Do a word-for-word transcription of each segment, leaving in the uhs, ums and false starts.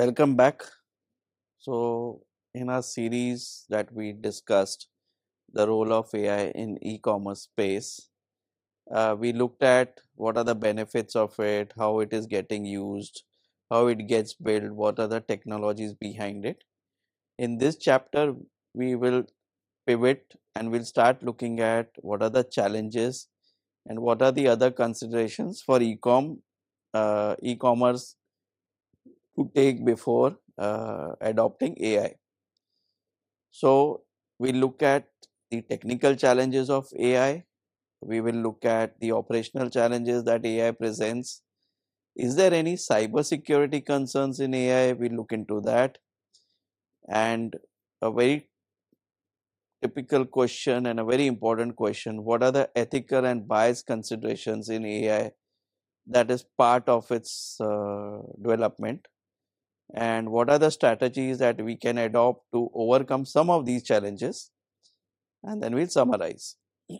Welcome back. So, in our series that we discussed the role of A I in e-commerce space, uh, we looked at what are the benefits of it, how it is getting used, how it gets built, what are the technologies behind it. In this chapter, we will pivot and we'll start looking at what are the challenges and what are the other considerations for e-com, uh, e-commerce to take before uh, adopting A I. So, we look at the technical challenges of A I, we will look at the operational challenges that A I presents. Is there any cyber security concerns in A I? We look into that. And a very typical question and a very important question, what are the ethical and bias considerations in A I that is part of its uh, development? And what are the strategies that we can adopt to overcome some of these challenges? And then we'll summarize.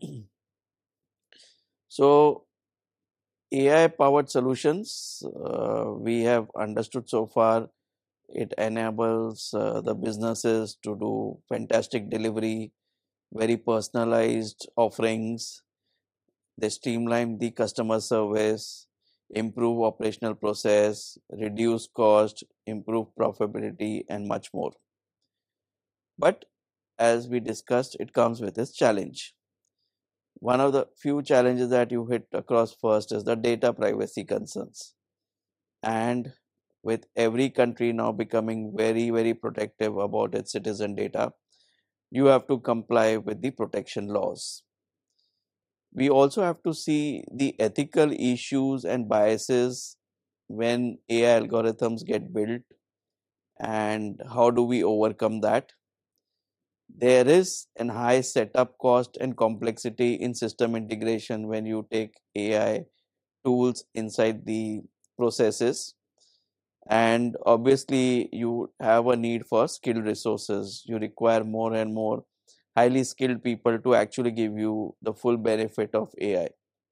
So, A I powered solutions, uh, we have understood so far, it enables uh, the businesses to do fantastic delivery, very personalized offerings. They streamline the customer service, improve operational process, reduce cost, improve profitability, and much more. But as we discussed, it comes with its challenge. One of the few challenges that you hit across first is the data privacy concerns. And with every country now becoming very, very protective about its citizen data, you have to comply with the protection laws. We also have to see the ethical issues and biases when A I algorithms get built and how do we overcome that. There is an high setup cost and complexity in system integration when you take A I tools inside the processes, and obviously you have a need for skilled resources. You require more and more highly skilled people to actually give you the full benefit of A I.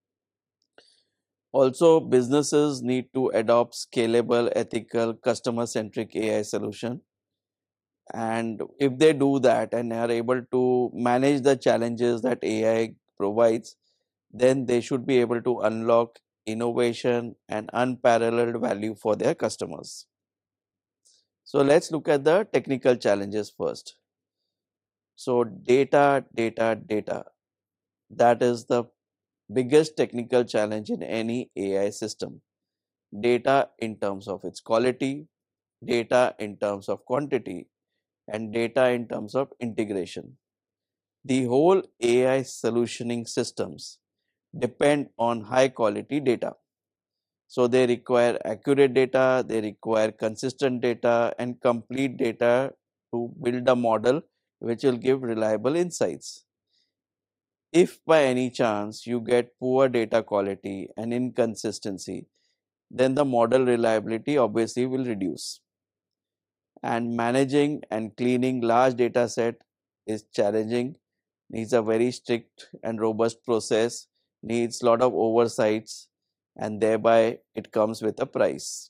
Also, businesses need to adopt scalable, ethical, customer centric A I solution, and if they do that and are able to manage the challenges that A I provides, then they should be able to unlock innovation and unparalleled value for their customers. So, let's look at the technical challenges first. So, data, data, data, that is the biggest technical challenge in any A I system. Data in terms of its quality, data in terms of quantity, and data in terms of integration. The whole A I solutioning systems depend on high quality data. So, they require accurate data, they require consistent data and complete data to build a model which will give reliable insights. If by any chance you get poor data quality and inconsistency, then the model reliability obviously will reduce. And managing and cleaning large data set is challenging, needs a very strict and robust process, needs lot of oversights, and thereby it comes with a price.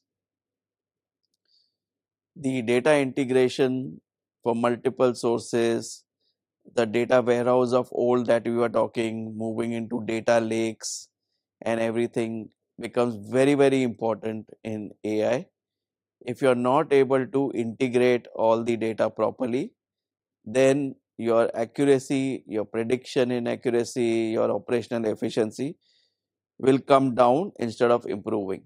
The data integration for multiple sources, the data warehouse of old that we were talking, moving into data lakes and everything becomes very, very important in A I. If you are not able to integrate all the data properly, then your accuracy, your prediction in accuracy, your operational efficiency will come down instead of improving.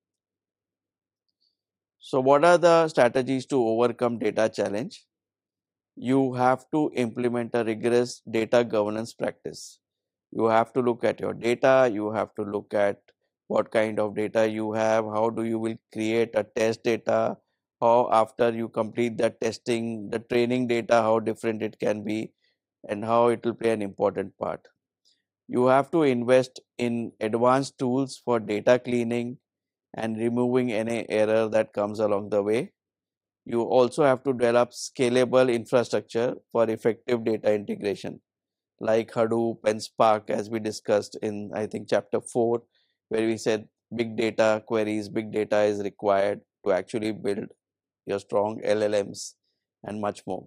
So, what are the strategies to overcome data challenge? You have to implement a rigorous data governance practice. You have to look at your data, you have to look at what kind of data you have, how do you will create a test data, how after you complete the testing, the training data, how different it can be and how it will play an important part. You have to invest in advanced tools for data cleaning and removing any error that comes along the way. You also have to develop scalable infrastructure for effective data integration like Hadoop and Spark, as we discussed in I think chapter four, where we said big data queries, big data is required to actually build your strong L L Ms, and much more.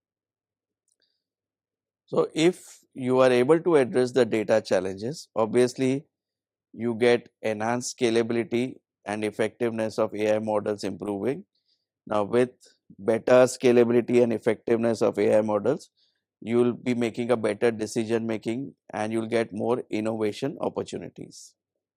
So if you are able to address the data challenges, obviously you get enhanced scalability and effectiveness of A I models improving. Now with better scalability and effectiveness of A I models, you will be making a better decision making and you will get more innovation opportunities.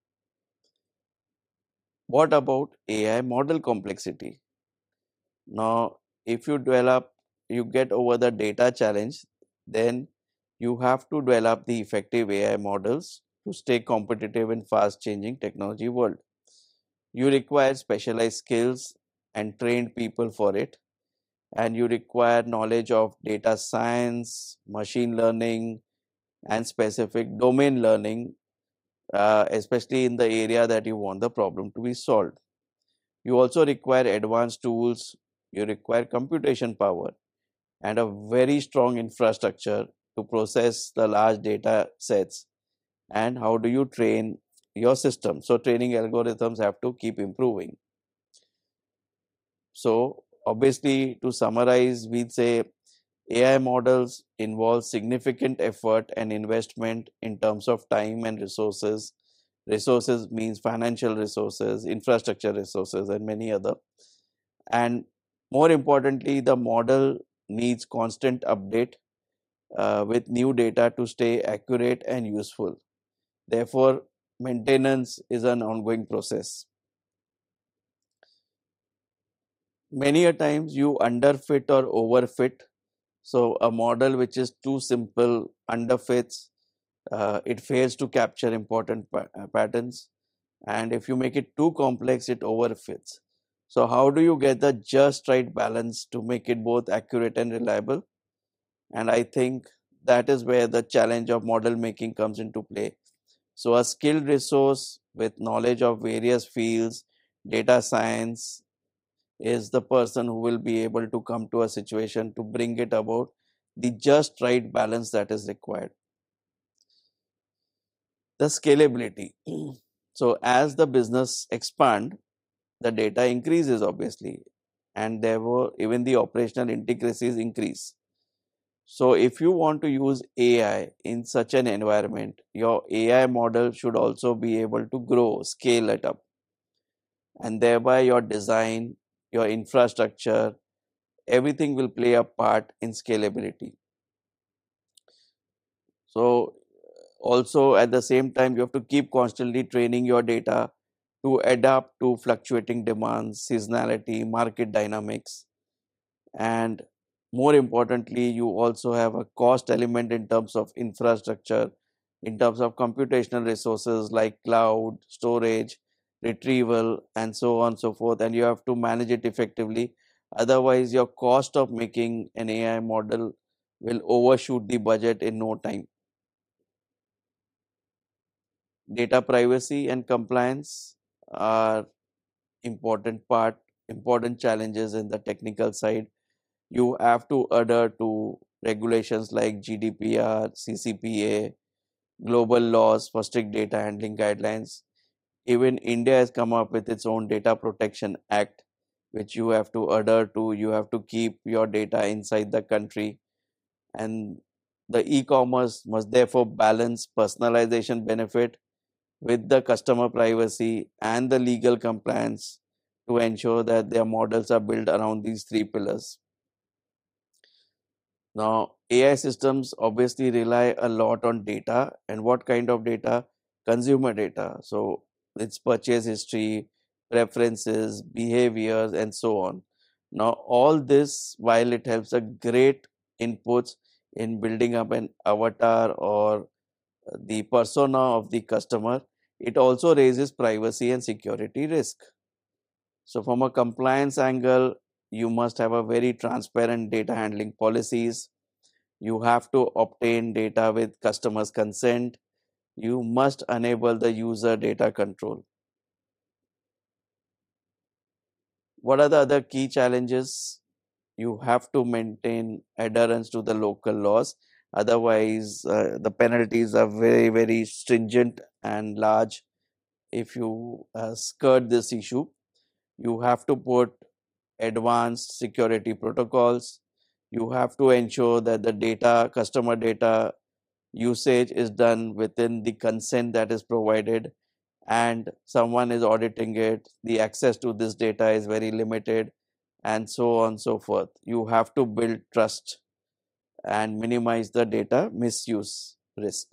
What about A I model complexity? Now, if you develop, you get over the data challenge, then you have to develop the effective A I models to stay competitive in fast changing technology world. You require specialized skills and trained people for it, and you require knowledge of data science, machine learning, and specific domain learning, uh, especially in the area that you want the problem to be solved. You also require advanced tools, you require computation power and a very strong infrastructure to process the large data sets. And how do you train your system? So training algorithms have to keep improving. So obviously, to summarize, we'd say A I models involve significant effort and investment in terms of time and resources. Resources means financial resources, infrastructure resources, and many other. And more importantly, the model needs constant update uh, with new data to stay accurate and useful. Therefore, maintenance is an ongoing process. Many a times you underfit or overfit. So a model which is too simple underfits, uh, it fails to capture important pa uh, patterns. And if you make it too complex, it overfits. So how do you get the just right balance to make it both accurate and reliable? And I think that is where the challenge of model making comes into play. So a skilled resource with knowledge of various fields, data science, is the person who will be able to come to a situation to bring it about the just right balance that is required. The scalability. So as the business expand, the data increases obviously, and therefore even the operational intricacies increase. So if you want to use A I in such an environment, your A I model should also be able to grow, scale it up, and thereby your design, your infrastructure, everything will play a part in scalability. So also at the same time, you have to keep constantly training your data to adapt to fluctuating demands, seasonality, market dynamics, and more importantly, you also have a cost element in terms of infrastructure, in terms of computational resources like cloud, storage, retrieval, and so on and so forth, and you have to manage it effectively. Otherwise, your cost of making an A I model will overshoot the budget in no time. Data privacy and compliance are important part, important challenges in the technical side. You have to adhere to regulations like G D P R, C C P A, global laws for strict data handling guidelines. Even India has come up with its own Data Protection Act, which you have to adhere to. You have to keep your data inside the country, and the e-commerce must therefore balance personalization benefit with the customer privacy and the legal compliance to ensure that their models are built around these three pillars. Now, A I systems obviously rely a lot on data, and what kind of data? Consumer data. So, it's purchase history, preferences, behaviors, and so on. Now, all this, while it helps a great inputs in building up an avatar or the persona of the customer, it also raises privacy and security risk. So, from a compliance angle, you must have a very transparent data handling policies. You have to obtain data with customers' consent. You must enable the user data control. What are the other key challenges? You have to maintain adherence to the local laws. Otherwise, uh, the penalties are very, very stringent and large if you uh, skirt this issue. You have to put advanced security protocols. You have to ensure that the data, customer data usage is done within the consent that is provided, and someone is auditing it. The access to this data is very limited, and so on and so forth. You have to build trust and minimize the data misuse risk.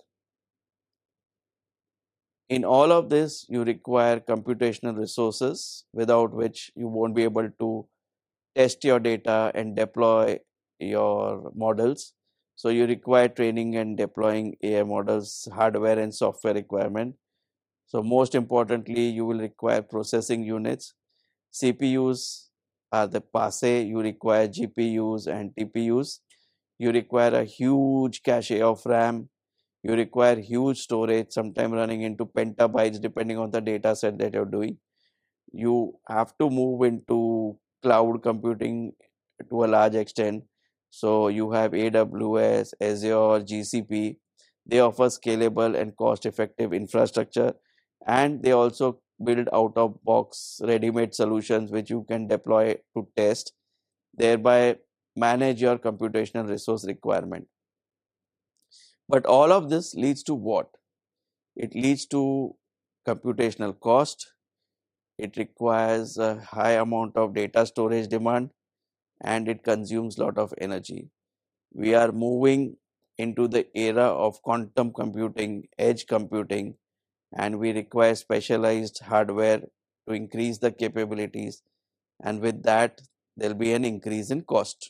In all of this, you require computational resources, without which you won't be able to test your data and deploy your models. So you require training and deploying A I models, hardware and software requirement. So most importantly, you will require processing units. C P Us are the passe, you require G P Us and T P Us. You require a huge cache of RAM. You require huge storage, sometime running into petabytes depending on the data set that you're doing. You have to move into cloud computing to a large extent. So you have A W S, Azure, G C P. They offer scalable and cost effective infrastructure, and they also build out of box ready made solutions which you can deploy to test, thereby manage your computational resource requirement. But all of this leads to what? It leads to computational cost. It requires a high amount of data storage demand, and it consumes lot of energy. We are moving into the era of quantum computing, edge computing, and we require specialized hardware to increase the capabilities, and with that there will be an increase in cost.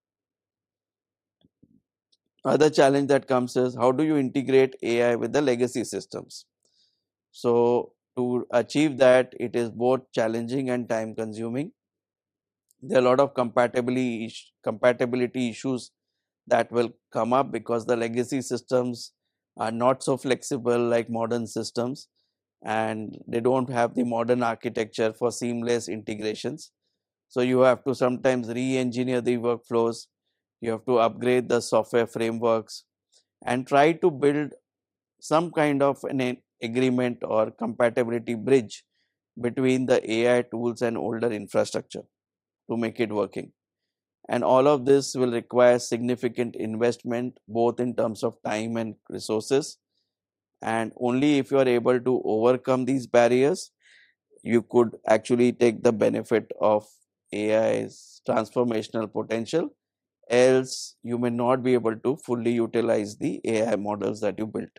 Other challenge that comes is, how do you integrate A I with the legacy systems? So to achieve that, it is both challenging and time consuming. There are a lot of compatibility compatibility issues that will come up, because the legacy systems are not so flexible like modern systems, and they don't have the modern architecture for seamless integrations. So you have to sometimes re-engineer the workflows, you have to upgrade the software frameworks, and try to build some kind of an agreement or compatibility bridge between the A I tools and older infrastructure to make it working. And all of this will require significant investment, both in terms of time and resources. And only if you are able to overcome these barriers, you could actually take the benefit of A I's transformational potential. Else, you may not be able to fully utilize the A I models that you built.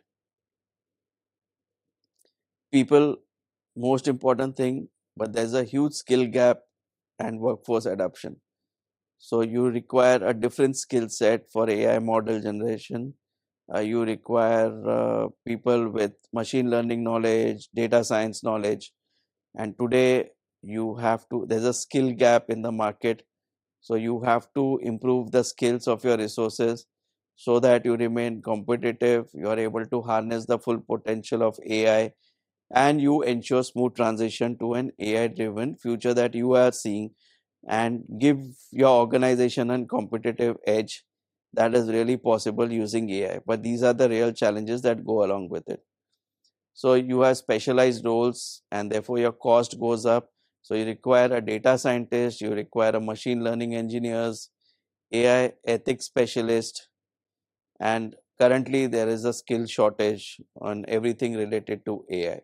People, most important thing, but there's a huge skill gap and workforce adoption. So you require a different skill set for A I model generation. Uh, you require uh, people with machine learning knowledge, data science knowledge, and today you have to, there's a skill gap in the market. So you have to improve the skills of your resources so that you remain competitive, you are able to harness the full potential of A I, and you ensure smooth transition to an A I driven future that you are seeing, and give your organization a competitive edge that is really possible using A I. But these are the real challenges that go along with it. So you have specialized roles, and therefore your cost goes up. So you require a data scientist, you require a machine learning engineers, A I ethics specialist, and currently there is a skill shortage on everything related to A I.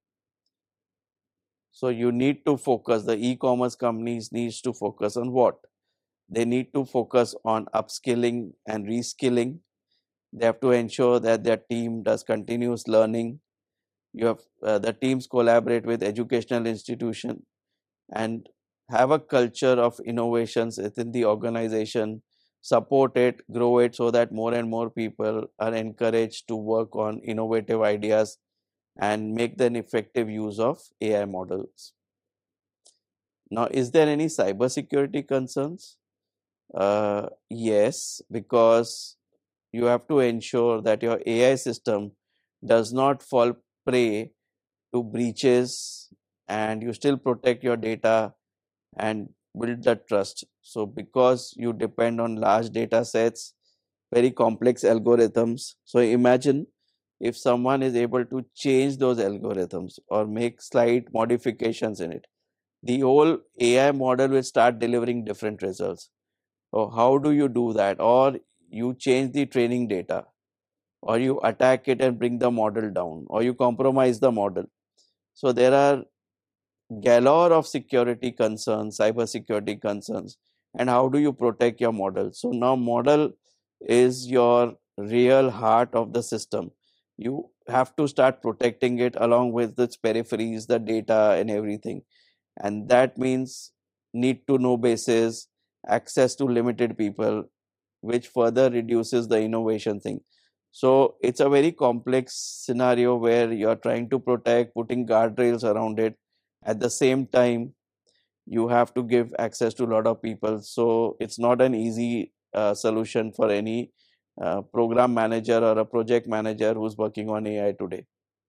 So you need to focus, the e-commerce companies needs to focus on what? They need to focus on upskilling and reskilling. They have to ensure that their team does continuous learning. You have uh, the teams collaborate with educational institution and have a culture of innovations within the organization, support it, grow it, so that more and more people are encouraged to work on innovative ideas and make an effective use of A I models. Now, is there any cybersecurity concerns? Uh, yes, because you have to ensure that your A I system does not fall prey to breaches, and you still protect your data and build that trust. So because you depend on large data sets, very complex algorithms. So imagine if someone is able to change those algorithms or make slight modifications in it, the whole A I model will start delivering different results. So how do you do that? Or you change the training data, or you attack it and bring the model down, or you compromise the model. So there are galore of security concerns, cyber security concerns, and how do you protect your model? So now model is your real heart of the system. You have to start protecting it along with its peripheries, the data and everything. And that means need to know basis, access to limited people, which further reduces the innovation thing. So it's a very complex scenario where you're trying to protect, putting guardrails around it. At the same time, you have to give access to a lot of people. So it's not an easy uh, solution for any uh, program manager or a project manager who's working on A I today.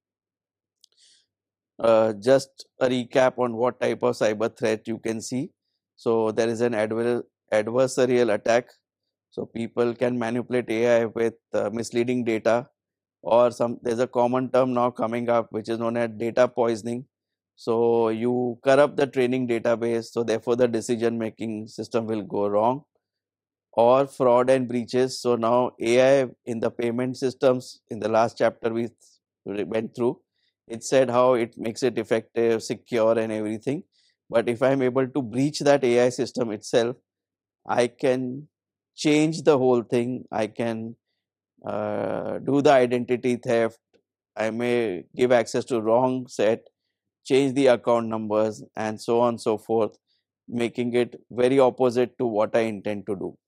Uh, just a recap on what type of cyber threat you can see. So there is an adver adversarial attack. So people can manipulate A I with uh, misleading data, or some there's a common term now coming up which is known as data poisoning. So you corrupt the training database, so therefore the decision making system will go wrong. Or fraud and breaches. So now A I in the payment systems, in the last chapter we went through, it said how it makes it effective, secure and everything. But if I'm able to breach that A I system itself, I can change the whole thing. I can uh, do the identity theft. I may give access to wrong set, change the account numbers and so on and so forth, making it very opposite to what I intend to do.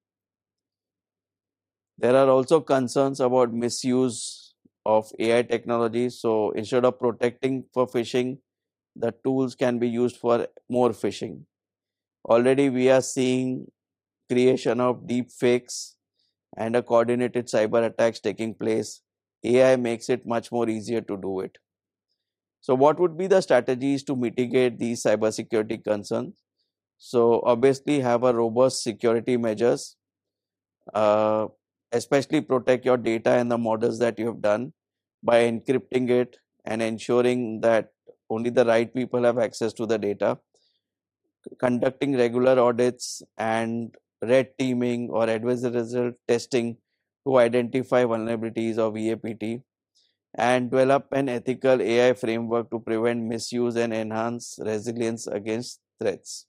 There are also concerns about misuse of A I technology. So instead of protecting for phishing, the tools can be used for more phishing. Already we are seeing creation of deep fakes and a coordinated cyber attacks taking place. A I makes it much more easier to do it. So what would be the strategies to mitigate these cybersecurity concerns? So obviously have a robust security measures, uh, especially protect your data and the models that you have done by encrypting it and ensuring that only the right people have access to the data, conducting regular audits and red teaming or adversarial testing to identify vulnerabilities or V A P T, and develop an ethical A I framework to prevent misuse and enhance resilience against threats.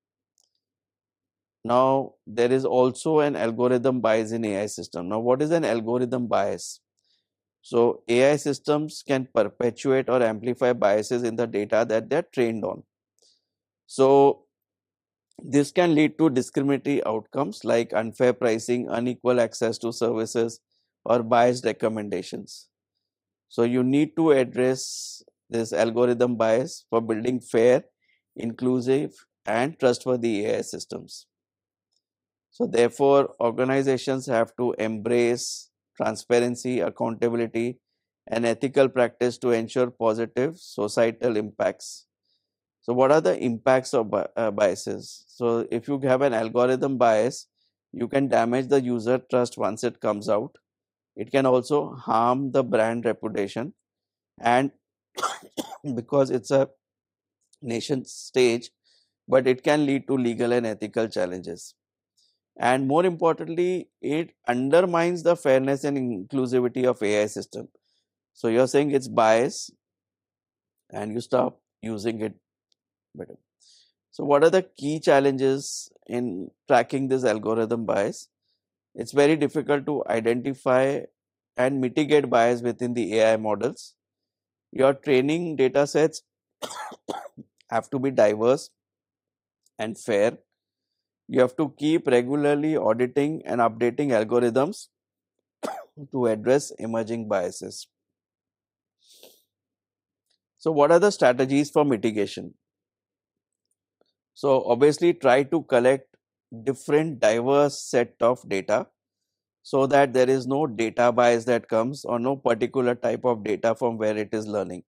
Now, there is also an algorithm bias in A I system. Now, what is an algorithm bias? So, A I systems can perpetuate or amplify biases in the data that they are trained on. So, this can lead to discriminatory outcomes like unfair pricing, unequal access to services, or biased recommendations. So, you need to address this algorithm bias for building fair, inclusive, and trustworthy A I systems. So therefore, organizations have to embrace transparency, accountability, and ethical practice to ensure positive societal impacts. So what are the impacts of bi uh, biases? So if you have an algorithm bias, you can damage the user trust once it comes out. It can also harm the brand reputation, and because it's a nation stage, but it can lead to legal and ethical challenges. And more importantly, it undermines the fairness and inclusivity of A I system. So you're saying it's bias and you stop using it better. So what are the key challenges in tracking this algorithm bias? It's very difficult to identify and mitigate bias within the A I models. Your training data sets have to be diverse and fair. You have to keep regularly auditing and updating algorithms to address emerging biases. So what are the strategies for mitigation? So obviously try to collect different diverse set of data so that there is no data bias that comes or no particular type of data from where it is learning.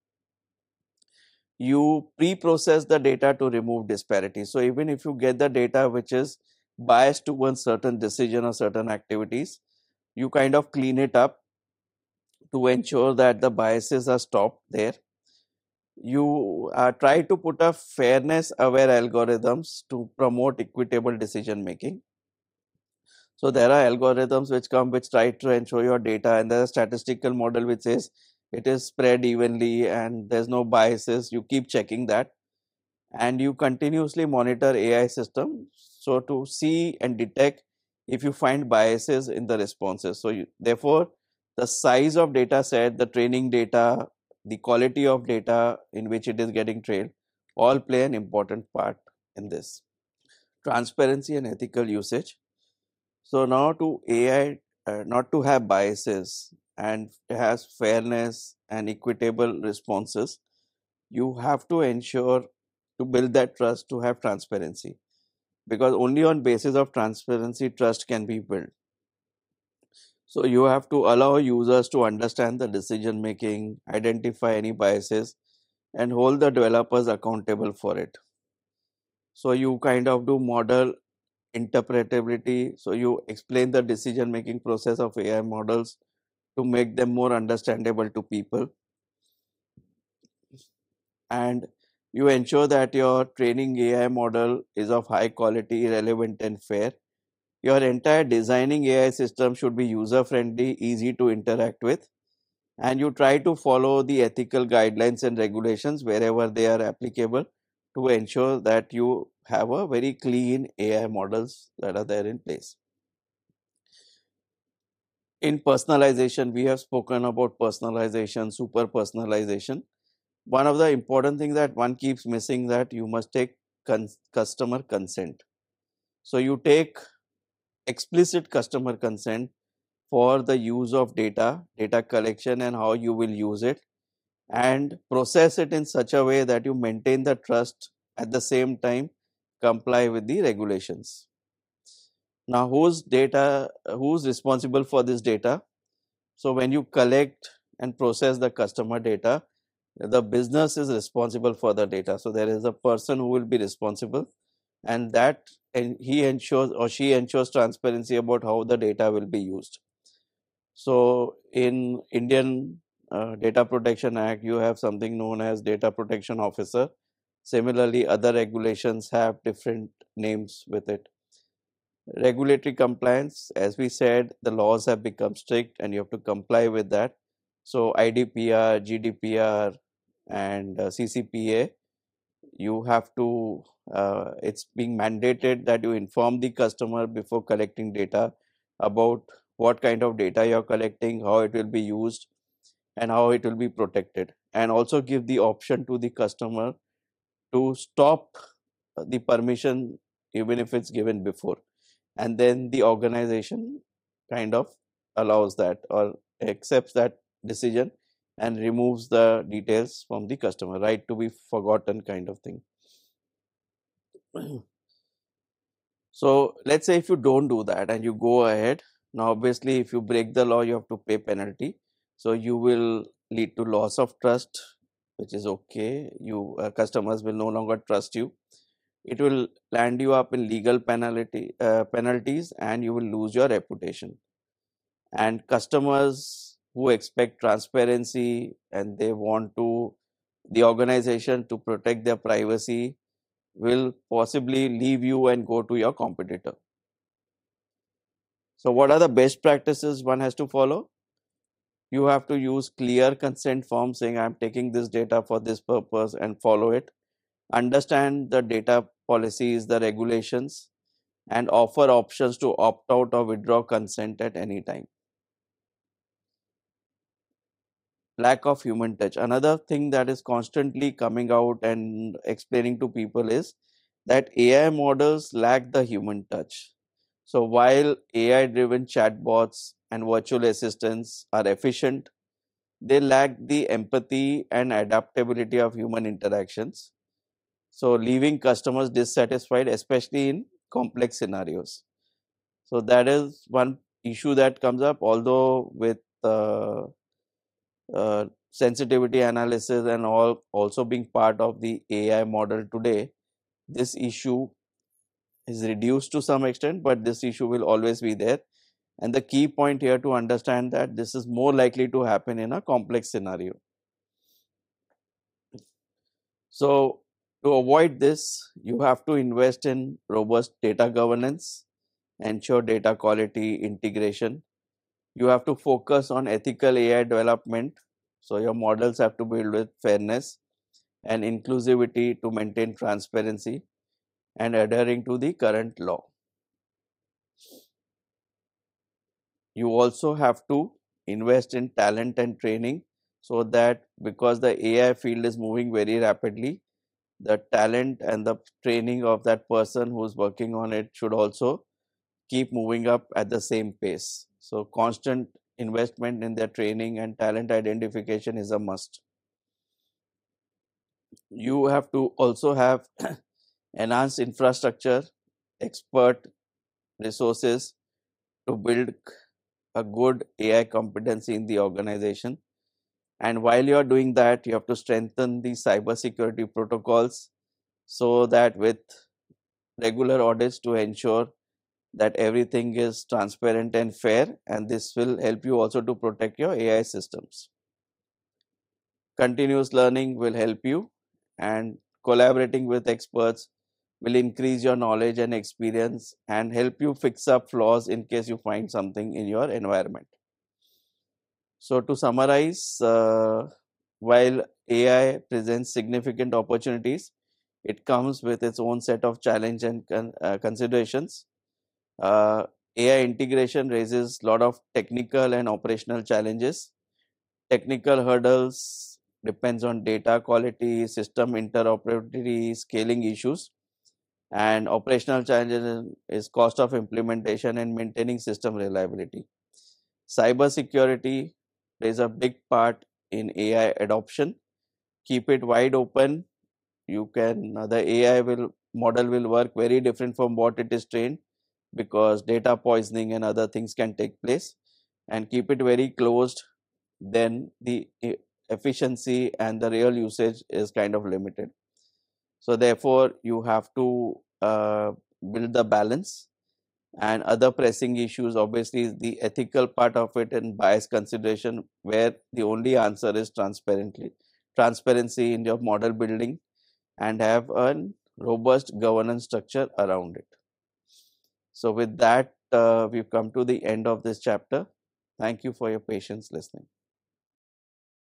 You pre-process the data to remove disparities. So even if you get the data which is biased to one certain decision or certain activities, you kind of clean it up to ensure that the biases are stopped there. You uh, try to put a fairness aware algorithms to promote equitable decision making. So there are algorithms which come which try to ensure your data, and there's a statistical model which says it is spread evenly and there's no biases. You keep checking that, and you continuously monitor A I system so to see and detect if you find biases in the responses. So you, therefore, the size of data set, the training data, the quality of data in which it is getting trained, all play an important part in this. Transparency and ethical usage. So now to A I, uh, not to have biases and has fairness and equitable responses, you have to ensure to build that trust to have transparency, because only on basis of transparency trust can be built. So you have to allow users to understand the decision making, identify any biases, and hold the developers accountable for it. So you kind of do model interpretability. So you explain the decision making process of A I models to make them more understandable to people, and you ensure that your training A I model is of high quality, relevant and fair. Your entire designing A I system should be user friendly, easy to interact with, and you try to follow the ethical guidelines and regulations wherever they are applicable to ensure that you have a very clean A I models that are there in place. In personalization, we have spoken about personalization, super personalization. One of the important things that one keeps missing, that you must take customer consent. So you take explicit customer consent for the use of data, data collection and how you will use it, and process it in such a way that you maintain the trust, at the same time comply with the regulations. Now whose data, who's responsible for this data? So when you collect and process the customer data, the business is responsible for the data. So there is a person who will be responsible, and that and he ensures or she ensures transparency about how the data will be used. So in Indian uh, Data Protection Act, you have something known as Data Protection Officer. Similarly, other regulations have different names with it. Regulatory compliance, as we said, the laws have become strict and you have to comply with that. So I D P R, G D P R and uh, C C P A, you have to, uh, it's being mandated that you inform the customer before collecting data about what kind of data you are collecting, how it will be used and how it will be protected, and also give the option to the customer to stop the permission even if it's given before, and then the organization kind of allows that or accepts that decision and removes the details from the customer, right to be forgotten kind of thing. So let's say if you don't do that and you go ahead, now obviously if you break the law you have to pay penalty, so you will lead to loss of trust, which is okay. You uh, customers will no longer trust you. It will land you up in legal penalty uh, penalties, and you will lose your reputation. And customers who expect transparency and they want to the organization to protect their privacy will possibly leave you and go to your competitor. So what are the best practices one has to follow? You have to use clear consent form saying I'm taking this data for this purpose and follow it. Understand the data policies, the regulations, and offer options to opt out or withdraw consent at any time. Lack of human touch. Another thing that is constantly coming out and explaining to people is that A I models lack the human touch. So while A I driven chatbots and virtual assistants are efficient, they lack the empathy and adaptability of human interactions. So leaving customers dissatisfied, especially in complex scenarios. So that is one issue that comes up, although with uh, uh, sensitivity analysis and all also being part of the A I model today, this issue is reduced to some extent, but this issue will always be there. And the key point here to understand that this is more likely to happen in a complex scenario. So to avoid this, you have to invest in robust data governance, ensure data quality integration. You have to focus on ethical A I development. So your models have to build with fairness and inclusivity to maintain transparency and adhering to the current law. You also have to invest in talent and training, so that because the A I field is moving very rapidly, the talent and the training of that person who is working on it should also keep moving up at the same pace. So constant investment in their training and talent identification is a must. You have to also have enhanced infrastructure, expert resources to build a good A I competency in the organization. And while you are doing that, you have to strengthen the cybersecurity protocols, so that with regular audits to ensure that everything is transparent and fair, and this will help you also to protect your A I systems. Continuous learning will help you, and collaborating with experts will increase your knowledge and experience and help you fix up flaws in case you find something in your environment. So to summarize, uh, while A I presents significant opportunities, it comes with its own set of challenge and con uh, considerations. Uh, A I integration raises a lot of technical and operational challenges. Technical hurdles depends on data quality, system interoperability, scaling issues, and operational challenges is cost of implementation and maintaining system reliability. Cyber security plays a big part in A I adoption. Keep it wide open. You can uh, the A I will model will work very different from what it is trained, because data poisoning and other things can take place, and keep it very closed, then the e- efficiency and the real usage is kind of limited. So therefore you have to uh, build the balance. And other pressing issues obviously is the ethical part of it and bias consideration, where the only answer is transparently transparency in your model building, and have a robust governance structure around it. So with that, uh, we've come to the end of this chapter. Thank you for your patience listening.